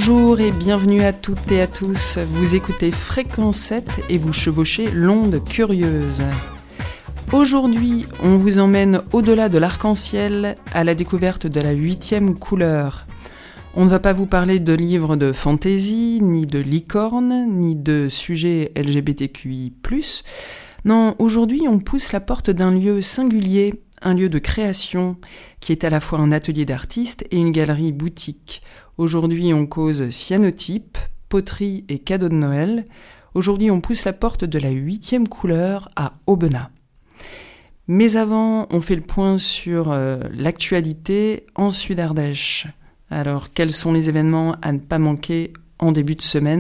Bonjour et bienvenue à toutes et à tous. Vous écoutez Fréquence 7 et vous chevauchez l'onde curieuse. Aujourd'hui, on vous emmène au-delà de l'arc-en-ciel à la découverte de la 8e couleur. On ne va pas vous parler de livres de fantasy, ni de licornes, ni de sujets LGBTQI+. Non, aujourd'hui, on pousse la porte d'un lieu singulier, un lieu de création, qui est à la fois un atelier d'artistes et une galerie boutique. Aujourd'hui, on cause cyanotype, poterie et cadeaux de Noël. Aujourd'hui, on pousse la porte de la 8e couleur à Aubenas. Mais avant, on fait le point sur l'actualité en Sud-Ardèche. Alors, quels sont les événements à ne pas manquer en début de semaine ?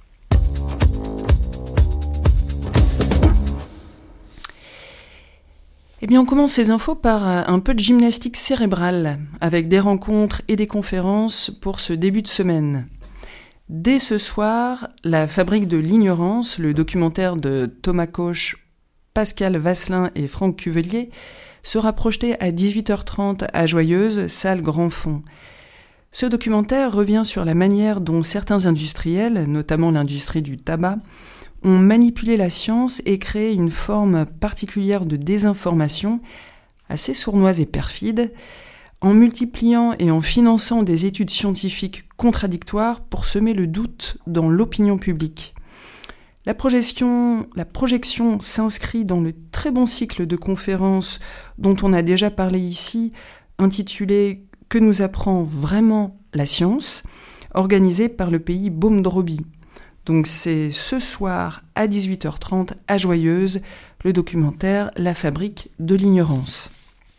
Eh bien, on commence ces infos par un peu de gymnastique cérébrale, avec des rencontres et des conférences pour ce début de semaine. Dès ce soir, La fabrique de l'ignorance, le documentaire de Thomas Cauche, Pascal Vasselin et Franck Cuvelier, sera projeté à 18h30 à Joyeuse, salle Grand Fond. Ce documentaire revient sur la manière dont certains industriels, notamment l'industrie du tabac, ont manipulé la science et créé une forme particulière de désinformation, assez sournoise et perfide, en multipliant et en finançant des études scientifiques contradictoires pour semer le doute dans l'opinion publique. La projection s'inscrit dans le très bon cycle de conférences dont on a déjà parlé ici, intitulé « Que nous apprend vraiment la science ?», organisé par le pays Baume-Drobie. Donc c'est ce soir à 18h30 à Joyeuse, le documentaire La fabrique de l'ignorance.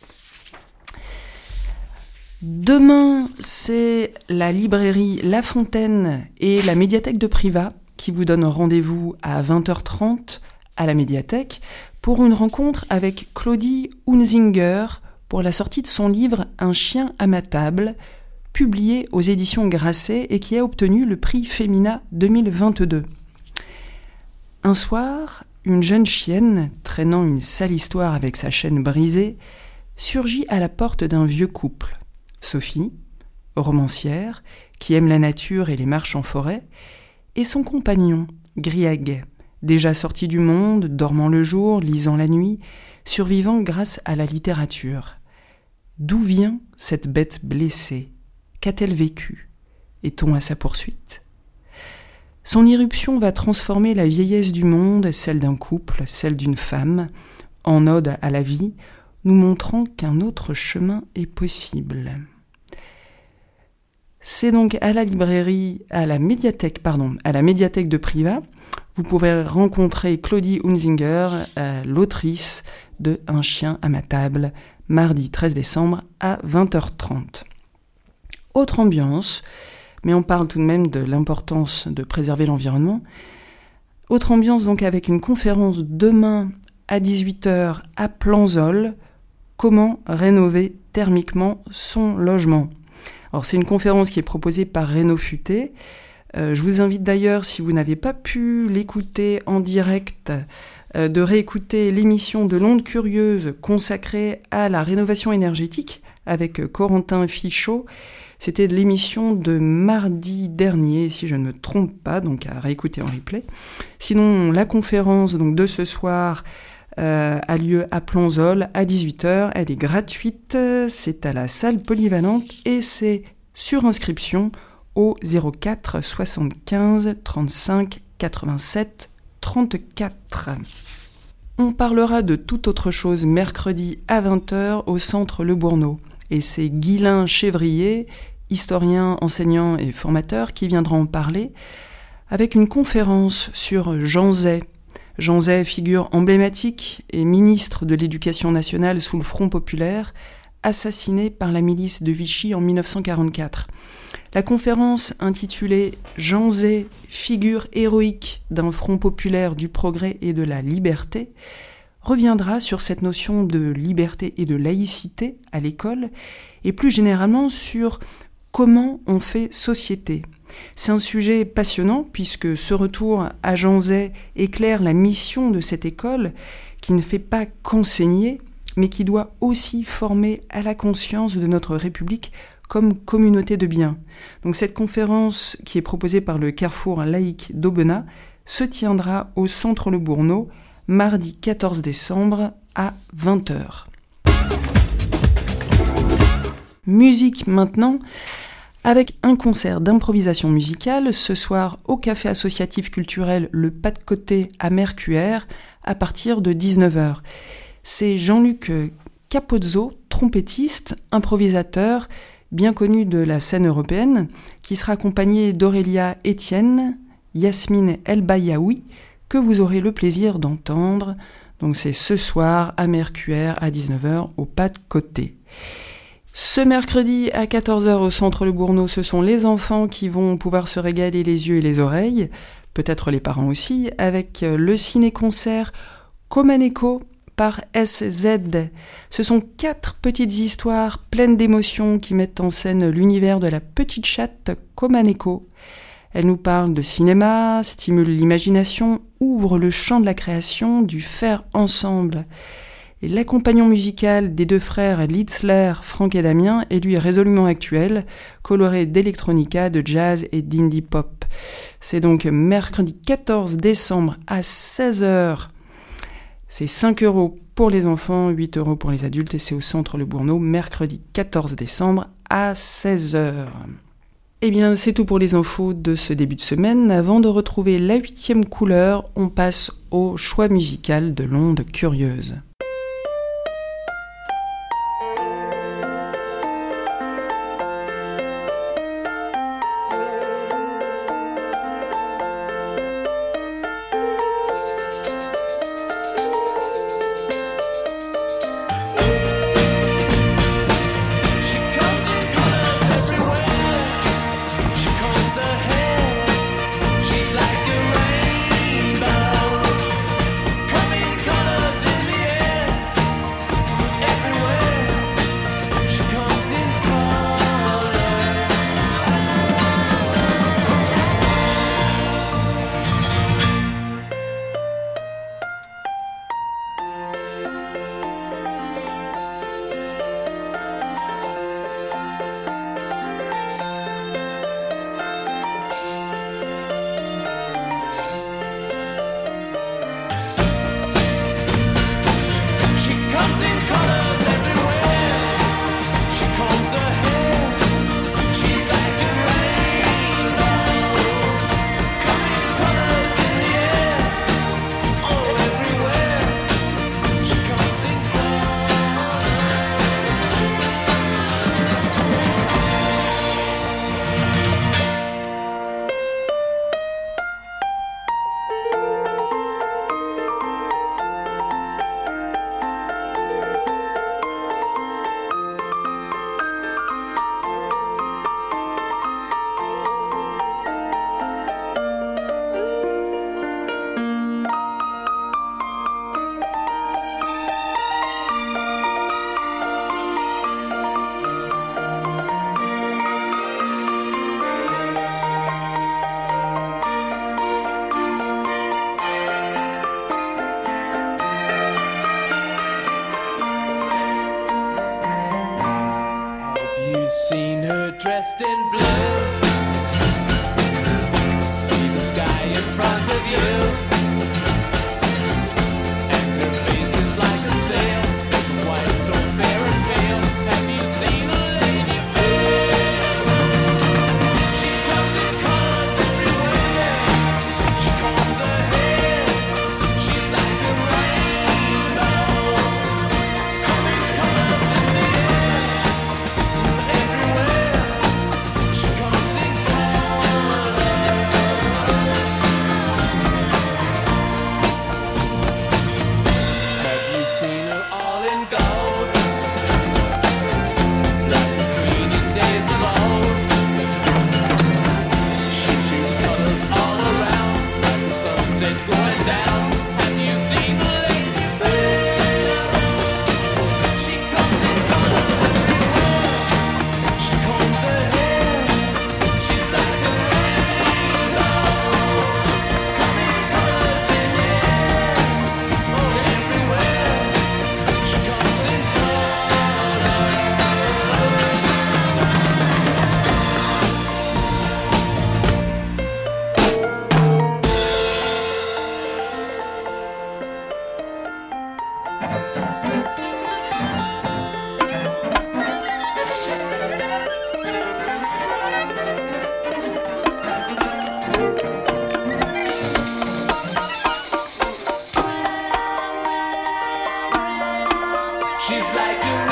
Demain, c'est la librairie La Fontaine et la médiathèque de Privas qui vous donnent rendez-vous à 20h30 à la médiathèque pour une rencontre avec Claudie Hunzinger pour la sortie de son livre « Un chien à ma table », publié aux éditions Grasset et qui a obtenu le prix Femina 2022. Un soir, une jeune chienne, traînant une sale histoire avec sa chaîne brisée, surgit à la porte d'un vieux couple. Sophie, romancière, qui aime la nature et les marches en forêt, et son compagnon, Grieg, déjà sorti du monde, dormant le jour, lisant la nuit, survivant grâce à la littérature. D'où vient cette bête blessée ? Qu'a-t-elle vécu ? Est-on à sa poursuite ? Son irruption va transformer la vieillesse du monde, celle d'un couple, celle d'une femme, en ode à la vie, nous montrant qu'un autre chemin est possible. C'est donc à la médiathèque de Privas. Vous pourrez rencontrer Claudie Hunzinger, l'autrice de Un chien à ma table, mardi 13 décembre à 20h30. Autre ambiance, mais on parle tout de même de l'importance de préserver l'environnement. Autre ambiance donc avec une conférence demain à 18h à Planzol, comment rénover thermiquement son logement. Alors c'est une conférence qui est proposée par Renaud Futé. Je vous invite d'ailleurs, si vous n'avez pas pu l'écouter en direct, de réécouter l'émission de l'onde curieuse consacrée à la rénovation énergétique avec Corentin Fichot. C'était l'émission de mardi dernier, si je ne me trompe pas, donc à réécouter en replay. Sinon, la conférence donc, de ce soir a lieu à Planzol à 18h. Elle est gratuite, c'est à la salle polyvalente et c'est sur inscription au 04 75 35 87 34. On parlera de toute autre chose mercredi à 20h au centre Le Bourneau. Et c'est Guylain Chevrier, historien, enseignant et formateur, qui viendra en parler avec une conférence sur Jean Zay. Jean Zay, figure emblématique et ministre de l'Éducation nationale sous le Front populaire, assassiné par la milice de Vichy en 1944. La conférence intitulée « Jean Zay, figure héroïque d'un Front populaire du progrès et de la liberté » reviendra sur cette notion de liberté et de laïcité à l'école et plus généralement sur comment on fait société. C'est un sujet passionnant puisque ce retour à Jean Zay éclaire la mission de cette école qui ne fait pas qu'enseigner mais qui doit aussi former à la conscience de notre République comme communauté de biens. Donc cette conférence qui est proposée par le Carrefour laïque d'Aubenas se tiendra au Centre Le Bourneau, mardi 14 décembre à 20h. Musique maintenant, avec un concert d'improvisation musicale ce soir au Café associatif culturel Le Pas de Côté à Mercuaire à partir de 19h. C'est Jean-Luc Capozzo, trompettiste, improvisateur, bien connu de la scène européenne, qui sera accompagné d'Aurélia Etienne, Yasmine El Bayaoui, que vous aurez le plaisir d'entendre. Donc c'est ce soir à Mercuaire à 19h au Pas de Côté. Ce mercredi à 14h au Centre Le Bourneau, ce sont les enfants qui vont pouvoir se régaler les yeux et les oreilles, peut-être les parents aussi, avec le ciné-concert Comaneko par SZ. Ce sont 4 petites histoires pleines d'émotions qui mettent en scène l'univers de la petite chatte Comaneko. Elles nous parlent de cinéma, stimulent l'imagination, ouvrent le champ de la création, du faire ensemble. Et l'accompagnement musical des 2 frères Litzler, Franck et Damien est lui résolument actuel, coloré d'électronica, de jazz et d'indie pop. C'est donc mercredi 14 décembre à 16h. C'est 5 € pour les enfants, 8 € pour les adultes et c'est au Centre Le Bourneau, mercredi 14 décembre à 16h. Eh bien, c'est tout pour les infos de ce début de semaine. Avant de retrouver la 8e couleur, on passe au choix musical de l'onde curieuse. Dressed in blue, see the sky in front of you, and her face is like a sail, speaking white, so fair and pale. Have you seen a lady fair? She comes in colors everywhere, she combs her hair, she's like a rainbow, coming colors in the air, everywhere. She's like a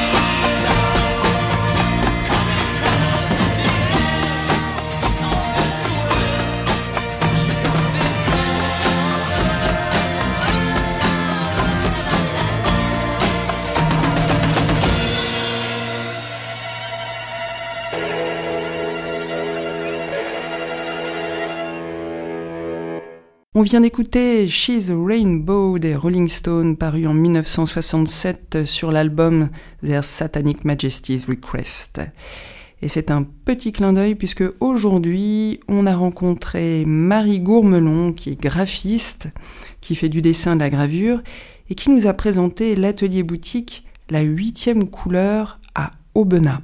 On vient d'écouter She's a Rainbow des Rolling Stones, paru en 1967 sur l'album Their Satanic Majesty's Request. Et c'est un petit clin d'œil puisque aujourd'hui, on a rencontré Marie Gourmelon, qui est graphiste, qui fait du dessin, de la gravure, et qui nous a présenté l'atelier boutique La 8e couleur à Aubenas.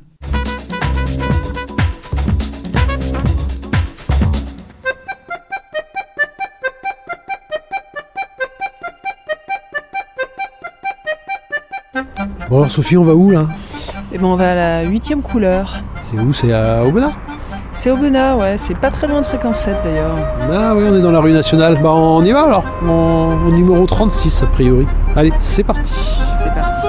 Bon alors Sophie, on va où là? Et ben on va à la 8e couleur. C'est où? C'est à Aubenas? C'est Aubenas, ouais, c'est pas très loin de Fréquence 7 d'ailleurs. Ah oui, on est dans la rue nationale. Bah on y va alors, au numéro 36 a priori. Allez, c'est parti. C'est parti.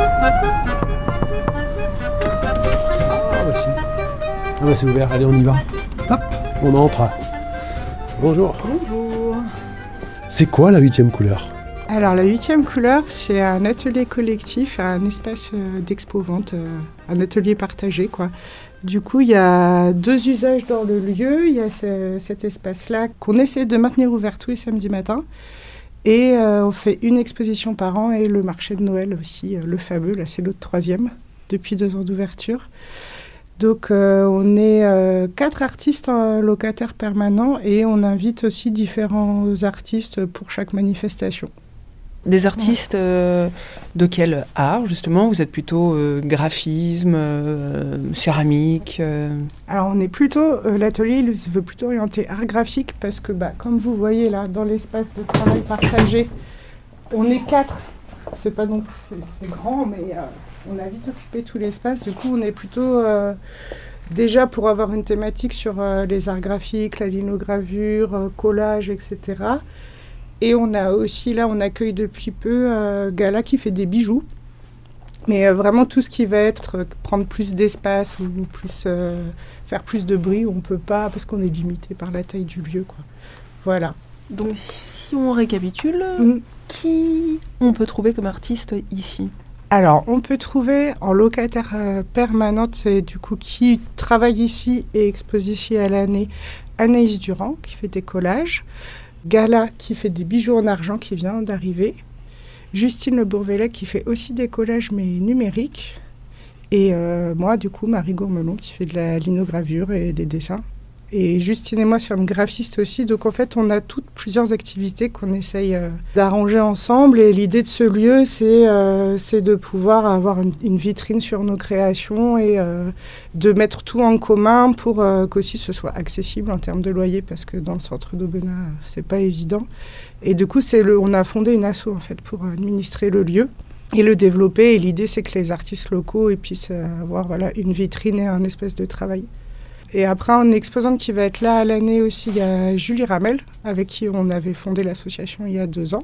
Ah bah c'est ouvert, allez on y va. Hop, on entre. Bonjour. Bonjour. C'est quoi la 8e couleur? Alors la 8e couleur, c'est un atelier collectif, un espace d'expo-vente, un atelier partagé quoi. Du coup, il y a 2 usages dans le lieu. Il y a cet espace-là qu'on essaie de maintenir ouvert tous les samedis matins. Et on fait une exposition par an et le marché de Noël aussi, le fameux, là c'est l'autre 3e, depuis 2 ans d'ouverture. Donc on est 4 artistes locataires permanents et on invite aussi différents artistes pour chaque manifestation. Des artistes de quel art justement? Vous êtes plutôt graphisme, céramique Alors on est plutôt, l'atelier il se veut plutôt orienter art graphique parce que comme vous voyez là dans l'espace de travail partagé, on est 4. C'est pas non plus c'est grand mais on a vite occupé tout l'espace. Du coup on est plutôt déjà pour avoir une thématique sur les arts graphiques, la linogravure, collage, etc. Et on a aussi, là, on accueille depuis peu Gala qui fait des bijoux. Mais vraiment tout ce qui va être prendre plus d'espace ou plus, faire plus de bruit, on ne peut pas parce qu'on est limité par la taille du lieu, quoi. Voilà. Donc si on récapitule, qui on peut trouver comme artiste ici? Alors, on peut trouver en locataire permanente, c'est du coup qui travaille ici et expose ici à l'année, Anaïs Durand qui fait des collages. Gala qui fait des bijoux en argent qui vient d'arriver. Justine Le Bourvelet qui fait aussi des collages mais numériques. Et moi du coup Marie Gourmelon qui fait de la linogravure et des dessins. Et Justine et moi sommes graphistes aussi. Donc en fait on a plusieurs activités qu'on essaye d'arranger ensemble. Et l'idée de ce lieu c'est de pouvoir avoir une vitrine sur nos créations et de mettre tout en commun pour qu'aussi ce soit accessible en termes de loyer parce que dans le centre d'Aubenas c'est pas évident. Et du coup on a fondé une asso en fait pour administrer le lieu et le développer. Et l'idée c'est que les artistes locaux puissent avoir une vitrine et un espèce de travail. Et après, un exposant qui va être là à l'année aussi, il y a Julie Ramel, avec qui on avait fondé l'association il y a 2 ans,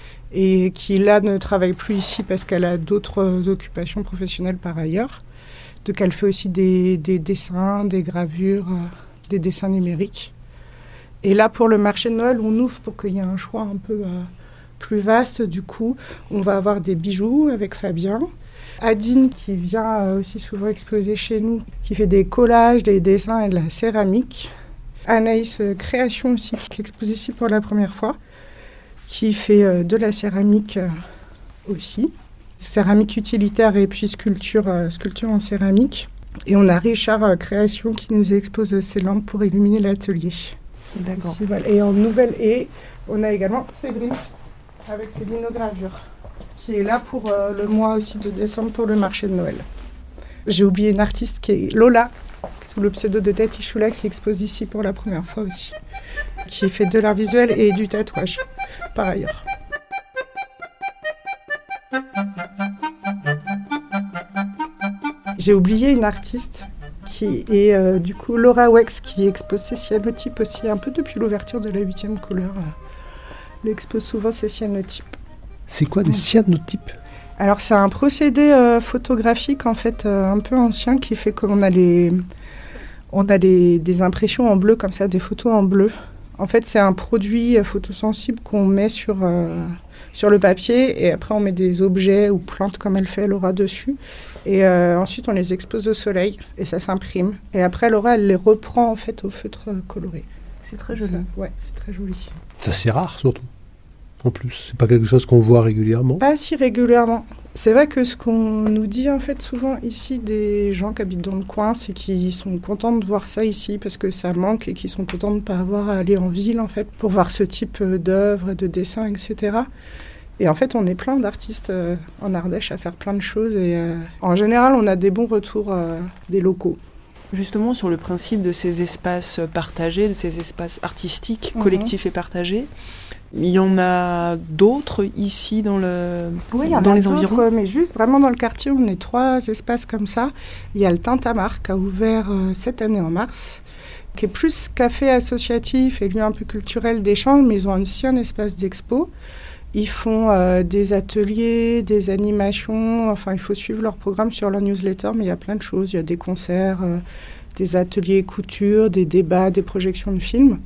et qui là ne travaille plus ici parce qu'elle a d'autres occupations professionnelles par ailleurs. Donc elle fait aussi des dessins, des gravures, des dessins numériques. Et là, pour le marché de Noël, on ouvre pour qu'il y ait un choix un peu plus vaste. Du coup, on va avoir des bijoux avec Fabien. Adine qui vient aussi souvent exposer chez nous, qui fait des collages, des dessins et de la céramique. Anaïs Création aussi, qui expose ici pour la première fois, qui fait de la céramique aussi. Céramique utilitaire et puis sculpture en céramique. Et on a Richard Création qui nous expose ses lampes pour illuminer l'atelier. D'accord. Ici, voilà. Et en nouvelle, on a également Séverine avec ses linogravures, qui est là pour le mois aussi de décembre pour le marché de Noël. J'ai oublié une artiste qui est Lola, sous le pseudo de Tati Choula, qui expose ici pour la première fois aussi, qui fait de l'art visuel et du tatouage, par ailleurs. j'ai oublié une artiste qui est du coup Laura Wex, qui expose ses cyanotypes aussi un peu depuis l'ouverture de la 8e couleur. Elle expose souvent ses cyanotypes. C'est quoi des cyanotypes? Alors c'est un procédé photographique en fait un peu ancien qui fait qu'on a des impressions en bleu comme ça, des photos en bleu. En fait c'est un produit photosensible qu'on met sur le papier et après on met des objets ou plantes comme elle fait Laura dessus et ensuite on les expose au soleil et ça s'imprime. Et après Laura elle les reprend en fait au feutre coloré. C'est très joli. Ouais, c'est très joli. C'est assez rare surtout. En plus, c'est pas quelque chose qu'on voit régulièrement. Pas si régulièrement. C'est vrai que ce qu'on nous dit en fait souvent ici des gens qui habitent dans le coin, c'est qu'ils sont contents de voir ça ici parce que ça manque et qu'ils sont contents de ne pas avoir à aller en ville en fait pour voir ce type d'œuvres, de dessins, etc. Et en fait, on est plein d'artistes en Ardèche à faire plein de choses et en général, on a des bons retours des locaux. Justement, sur le principe de ces espaces partagés, de ces espaces artistiques, collectifs et partagés, il y en a d'autres ici dans les environs. Mais juste vraiment dans le quartier, on est 3 espaces comme ça. Il y a le Tintamarre qui a ouvert cette année en mars, qui est plus café associatif et lieu un peu culturel d'échange, mais ils ont aussi un espace d'expo. Ils font des ateliers, des animations, enfin il faut suivre leur programme sur leur newsletter, mais il y a plein de choses. Il y a des concerts, des ateliers couture, des débats, des projections de films.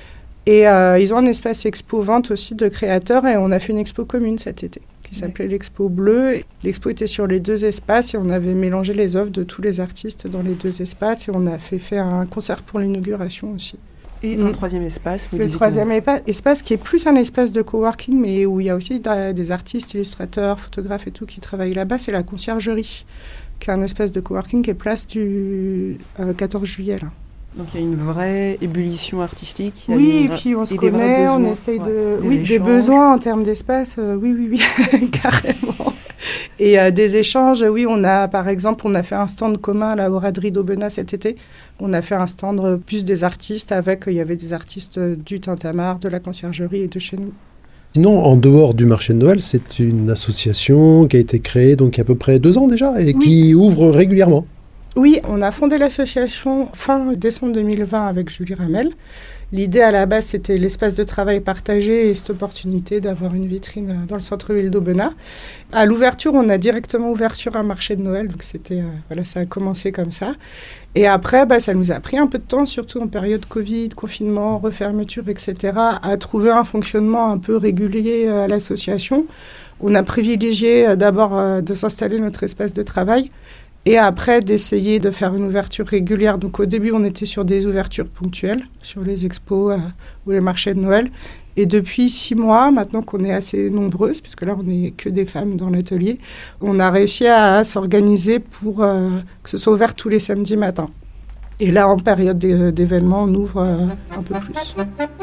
Et ils ont un espace expo-vente aussi de créateurs et on a fait une expo commune cet été qui s'appelait l'Expo Bleue. L'expo était sur les 2 espaces et on avait mélangé les œuvres de tous les artistes dans les 2 espaces et on a fait faire un concert pour l'inauguration aussi. Et un 3e espace, Le 3e espace qui est plus un espace de coworking mais où il y a aussi des artistes, illustrateurs, photographes et tout qui travaillent là-bas, c'est la Conciergerie qui est un espace de coworking qui est place du 14 juillet là. Donc il y a une vraie ébullition artistique. Oui, et puis on se connaît, on essaye de... Oui, des besoins en termes d'espace, oui, carrément. Et des échanges, oui, on a par exemple, on a fait un stand commun à la braderie d'Aubenas cet été. On a fait un stand plus des artistes avec, il y avait des artistes du Tintamarre, de la Conciergerie et de chez nous. Sinon, en dehors du marché de Noël, c'est une association qui a été créée donc il y a à peu près 2 ans déjà et qui ouvre régulièrement. Oui, on a fondé l'association fin décembre 2020 avec Julie Ramel. L'idée à la base, c'était l'espace de travail partagé et cette opportunité d'avoir une vitrine dans le centre-ville d'Aubenas. À l'ouverture, on a directement ouvert sur un marché de Noël, donc c'était ça a commencé comme ça. Et après, ça nous a pris un peu de temps, surtout en période Covid, confinement, refermeture, etc., à trouver un fonctionnement un peu régulier à l'association. On a privilégié d'abord de s'installer notre espace de travail. Et après, d'essayer de faire une ouverture régulière. Donc au début, on était sur des ouvertures ponctuelles, sur les expos ou les marchés de Noël. Et depuis 6 mois, maintenant qu'on est assez nombreuses, parce que là, on n'est que des femmes dans l'atelier, on a réussi à s'organiser pour que ce soit ouvert tous les samedis matins. Et là, en période d'événements, on ouvre un peu plus.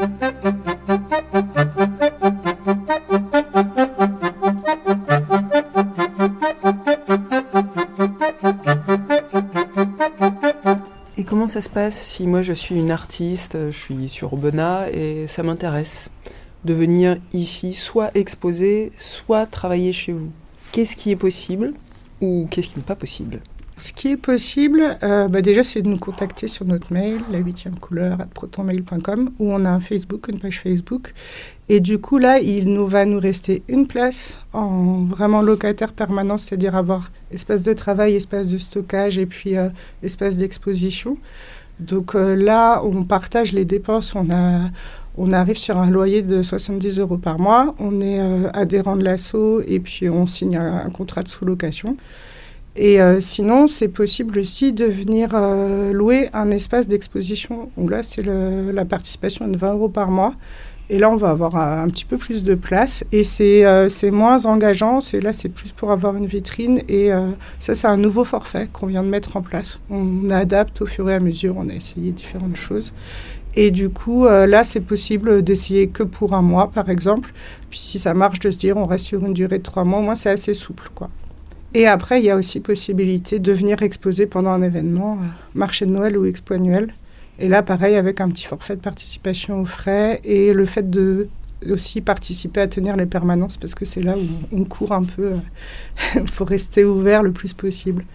Et comment ça se passe si moi je suis une artiste, je suis sur Aubenas et ça m'intéresse de venir ici soit exposer, soit travailler chez vous? Qu'est-ce qui est possible ou qu'est-ce qui n'est pas possible? Ce qui est possible, déjà, c'est de nous contacter sur notre mail, la8ecouleur@protonmail.com, où on a un Facebook, une page Facebook. Et du coup, là, va nous rester une place en vraiment locataire permanent, c'est-à-dire avoir espace de travail, espace de stockage et puis espace d'exposition. Donc là, on partage les dépenses. On arrive sur un loyer de 70 € par mois. On est adhérent de l'asso et puis on signe un contrat de sous-location. Et sinon, c'est possible aussi de venir louer un espace d'exposition où là, c'est la participation de 20 € par mois. Et là, on va avoir un petit peu plus de place. Et c'est moins engageant. Là, c'est plus pour avoir une vitrine. Et ça, c'est un nouveau forfait qu'on vient de mettre en place. On adapte au fur et à mesure. On a essayé différentes choses. Et du coup, là, c'est possible d'essayer que pour un mois, par exemple. Puis si ça marche, de se dire on reste sur une durée de 3 mois. Au moins, c'est assez souple, quoi. Et après, il y a aussi possibilité de venir exposer pendant un événement, marché de Noël ou expo annuel. Et là, pareil, avec un petit forfait de participation aux frais et le fait de aussi participer à tenir les permanences parce que c'est là où on court un peu. Il faut rester ouvert le plus possible.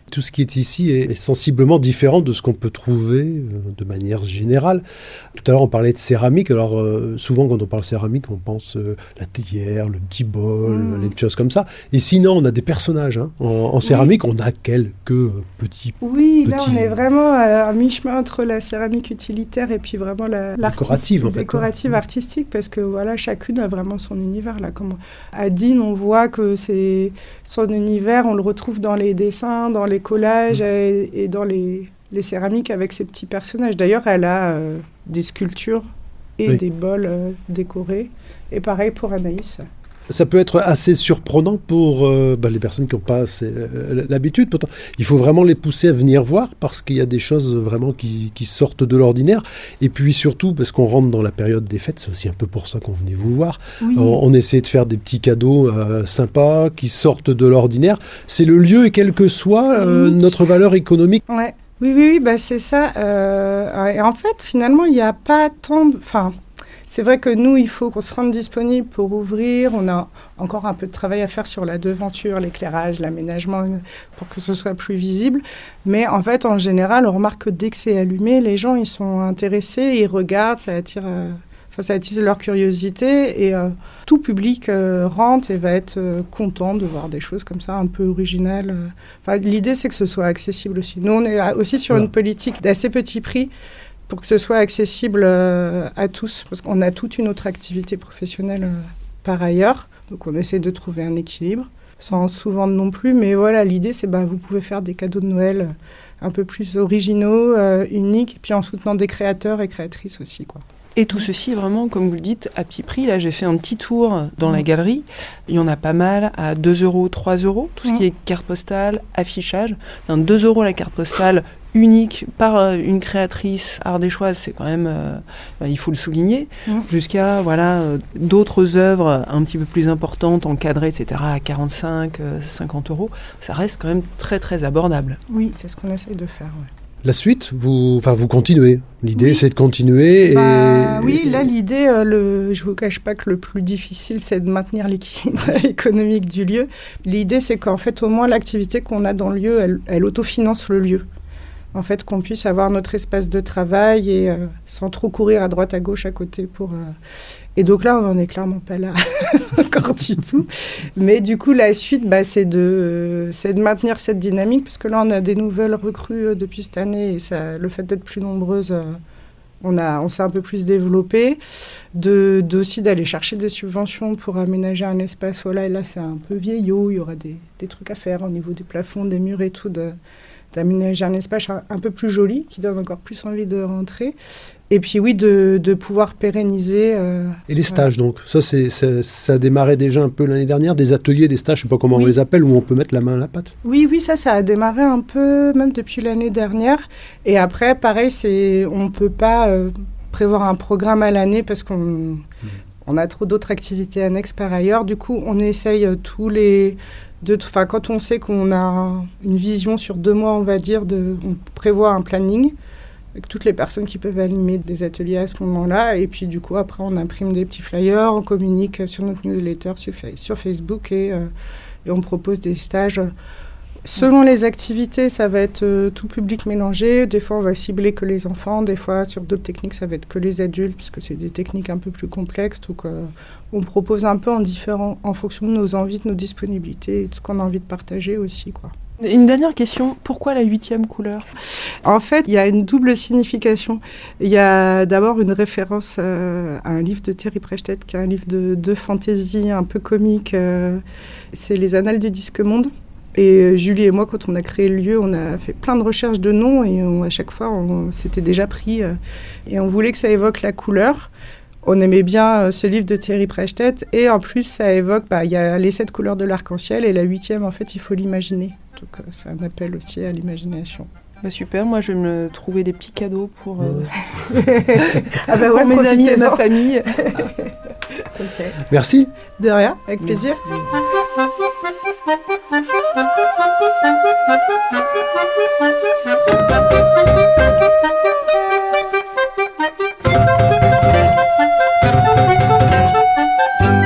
Tout ce qui est ici est sensiblement différent de ce qu'on peut trouver de manière générale. Tout à l'heure, on parlait de céramique. Alors, souvent, quand on parle céramique, on pense la théière, le petit bol, les choses comme ça. Et sinon, on a des personnages. Hein. En céramique, on a quelques petits... Oui, là, Petit- on est vraiment à mi-chemin entre la céramique utilitaire et puis vraiment Décorative, en fait, décorative ouais. artistique, parce que voilà, chacune a vraiment son univers. Là, comme à Dean, on voit que c'est son univers, on le retrouve dans les dessins, dans les collages et dans les céramiques avec ses petits personnages. D'ailleurs, elle a des sculptures et Oui. des bols décorés. Et pareil pour Anaïs. Ça peut être assez surprenant pour les personnes qui n'ont pas l'habitude. Pourtant, il faut vraiment les pousser à venir voir parce qu'il y a des choses vraiment qui sortent de l'ordinaire. Et puis surtout, parce qu'on rentre dans la période des fêtes, c'est aussi un peu pour ça qu'on venait vous voir. Oui. On essaie de faire des petits cadeaux sympas qui sortent de l'ordinaire. C'est le lieu et quelle que soit notre valeur économique. Ouais. Oui, bah c'est ça. Et en fait, finalement, il n'y a pas tant... Enfin, c'est vrai que nous, il faut qu'on se rende disponible pour ouvrir. On a encore un peu de travail à faire sur la devanture, l'éclairage, l'aménagement, pour que ce soit plus visible. Mais en fait, en général, on remarque que dès que c'est allumé, les gens, ils sont intéressés, ils regardent, ça attire... ça attise leur curiosité et tout public rentre et va être content de voir des choses comme ça, un peu originales. L'idée, c'est que ce soit accessible aussi. Nous, on est aussi sur une politique d'assez petit prix pour que ce soit accessible à tous, parce qu'on a toute une autre activité professionnelle par ailleurs. Donc, on essaie de trouver un équilibre, sans sous-vendre non plus. Mais voilà, l'idée, c'est vous pouvez faire des cadeaux de Noël un peu plus originaux, uniques, et puis en soutenant des créateurs et créatrices aussi, quoi. Et tout ceci, vraiment, comme vous le dites, à petit prix. Là, j'ai fait un petit tour dans la galerie. Il y en a pas mal à 2 €, 3 €. Tout ce qui est carte postale, affichage. 2 € la carte postale unique par une créatrice ardéchoise, c'est quand même, il faut le souligner. Jusqu'à d'autres œuvres un petit peu plus importantes, encadrées, etc., à 45, 50 €. Ça reste quand même très, très abordable. Oui, c'est ce qu'on essaye de faire, ouais. La suite, vous continuez. L'idée, Oui. c'est de continuer. Oui, là, l'idée, je vous cache pas que le plus difficile, c'est de maintenir l'équilibre économique du lieu. L'idée, c'est qu'en fait, au moins, l'activité qu'on a dans le lieu, elle autofinance le lieu. En fait, qu'on puisse avoir notre espace de travail et sans trop courir à droite, à gauche, à côté pour... Et donc là, on n'en est clairement pas là encore du tout. Mais du coup, la suite, c'est de maintenir cette dynamique, parce que là, on a des nouvelles recrues depuis cette année, et le fait d'être plus nombreuses, on s'est un peu plus développé. Aussi d'aller chercher des subventions pour aménager un espace. Voilà, et là, c'est un peu vieillot, il y aura des trucs à faire au niveau des plafonds, des murs et tout, d'aménager un espace un peu plus joli, qui donne encore plus envie de rentrer. Et puis oui, de pouvoir pérenniser... Et les stages, donc ça a démarré déjà un peu l'année dernière, des ateliers, des stages, je ne sais pas comment on les appelle, où on peut mettre la main à la pâte. Oui, ça a démarré un peu, même depuis l'année dernière. Et après, pareil, on ne peut pas prévoir un programme à l'année, parce qu'on a trop d'autres activités annexes par ailleurs. Du coup, on essaye quand on sait qu'on a une vision sur 2 mois, on va dire, on prévoit un planning avec toutes les personnes qui peuvent animer des ateliers à ce moment-là. Et puis, du coup, après, on imprime des petits flyers, on communique sur notre newsletter, sur Facebook, et on propose des stages. Selon les activités, ça va être tout public mélangé. Des fois, on va cibler que les enfants. Des fois, sur d'autres techniques, ça va être que les adultes, puisque c'est des techniques un peu plus complexes. Donc, on propose un peu en fonction de nos envies, de nos disponibilités, et de ce qu'on a envie de partager aussi, quoi. Une dernière question, pourquoi la 8e couleur ? En fait, il y a une double signification. Il y a d'abord une référence à un livre de Thierry Prechtet, qui est un livre de fantaisie un peu comique. C'est Les Annales du Disque Monde. Et Julie et moi, quand on a créé le lieu, on a fait plein de recherches de noms, et à chaque fois, on s'était déjà pris. Et on voulait que ça évoque la couleur. On aimait bien ce livre de Thierry Prechtet, et en plus, ça évoque, il y a les 7 couleurs de l'arc-en-ciel, et la 8e, en fait, il faut l'imaginer. Donc, c'est un appel aussi à l'imagination. Super, moi, je vais me trouver des petits cadeaux pour, pour mes amis et ma famille. Okay. Merci. De rien, avec plaisir.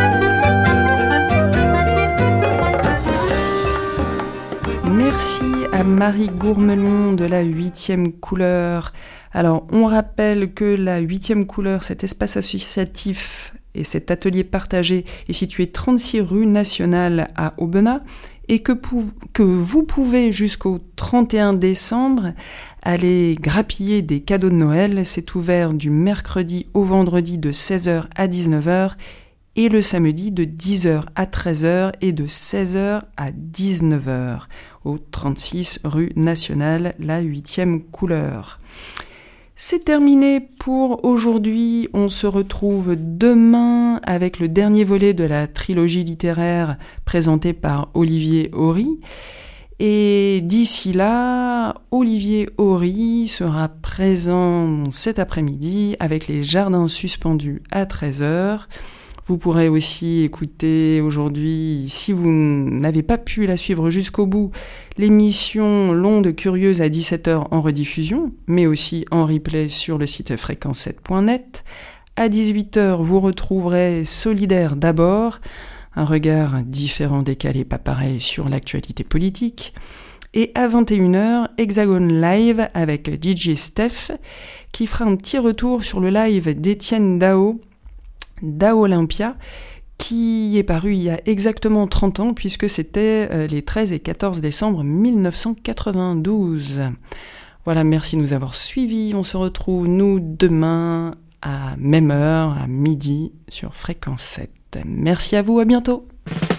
Merci à à Marie Gourmelon de la 8e couleur. Alors, on rappelle que la 8e couleur, cet espace associatif et cet atelier partagé est situé 36 rue Nationale à Aubenas et que vous pouvez jusqu'au 31 décembre aller grappiller des cadeaux de Noël. C'est ouvert du mercredi au vendredi de 16h à 19h et le samedi de 10h à 13h et de 16h à 19h au 36 rue Nationale, la 8e couleur. C'est terminé pour aujourd'hui. On se retrouve demain avec le dernier volet de la trilogie littéraire présentée par Olivier Horry. Et d'ici là, Olivier Horry sera présent cet après-midi avec les Jardins suspendus à 13h. Vous pourrez aussi écouter aujourd'hui, si vous n'avez pas pu la suivre jusqu'au bout, l'émission L'Onde Curieuse à 17h en rediffusion, mais aussi en replay sur le site fréquence7.net. À 18h, vous retrouverez Solidaire d'abord, un regard différent, décalé, pas pareil sur l'actualité politique. Et à 21h, Hexagone Live avec DJ Steph, qui fera un petit retour sur le live d'Étienne Dao Olympia, qui est paru il y a exactement 30 ans, puisque c'était les 13 et 14 décembre 1992. Voilà, merci de nous avoir suivis. On se retrouve, nous, demain, à même heure, à midi, sur Fréquence 7. Merci à vous, à bientôt.